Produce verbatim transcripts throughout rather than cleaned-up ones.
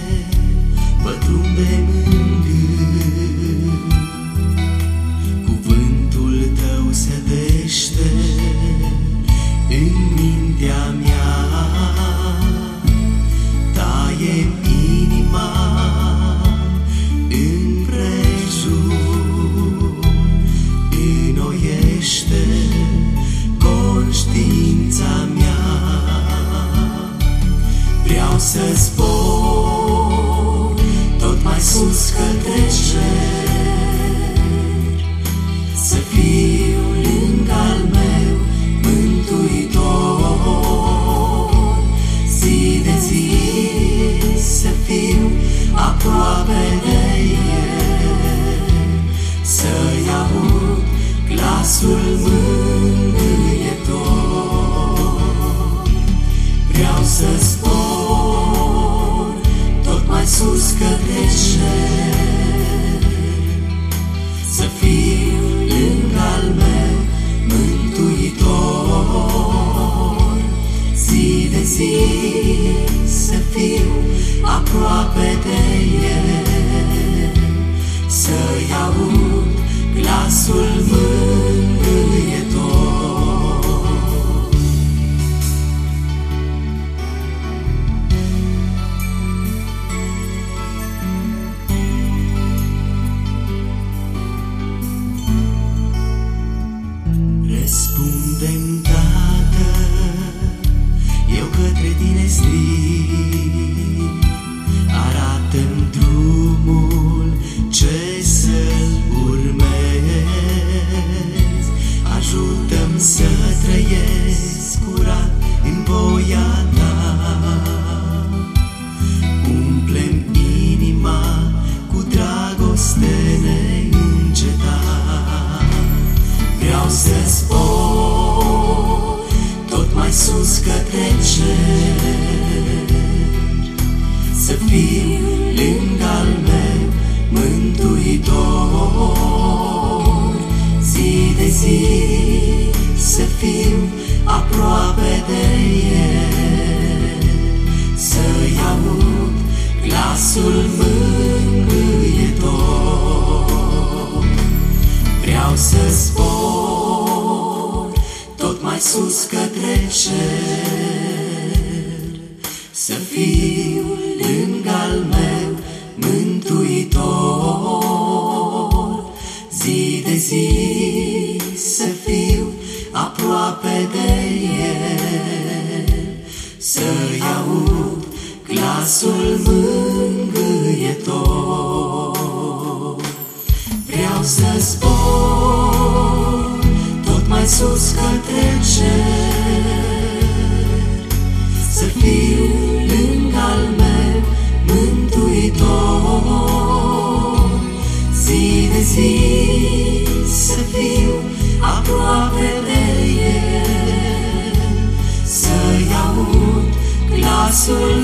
pătrundem în gând. Cuvântul tău sădește în mintea mea, taie-mi inima împrejur, înnoiește conștiința mea. Vreau să zbor tot mai sus către cer, să fiu lângă-al meu Mântuitor. Zi de zi să fiu aproape de El, să-i aud glasul mângâietor. Vreau să zbor tot mai sus către cer, să fiu lângă-al meu Mântuitor. Zi de zi să fiu aproape de El, să-i aud glasul mângâietor. Răspunde-mi, Tată, eu către tine strig, arată-mi drumul ce să-l urmez, ajută-mi să trăiesc curat în voia ta. Umple-mi inima cu dragoste neîncetat. Vreau să zbor tot mai sus către cer, să fiu lângă-al meu Mântuitor. Zi de zi să fiu aproape de El, să-i aud glasul mângâietor. Vreau să zbor tot mai sus către cer, să fiu lângă-al meu Mântuitor. Zi de zi să fiu aproape de El, să-i aud glasul mângâietor. Vreau să zbor tot mai sus către cer, să fiu lângă-al meu Mântuitor. Zi de zi să fiu aproape de El, să-i aud glasul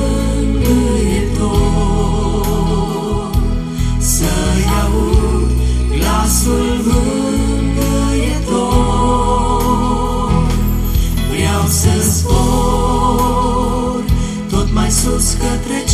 mângâietor, să-i aud glasul mângâietor. Vreau să zbor tot mai sus către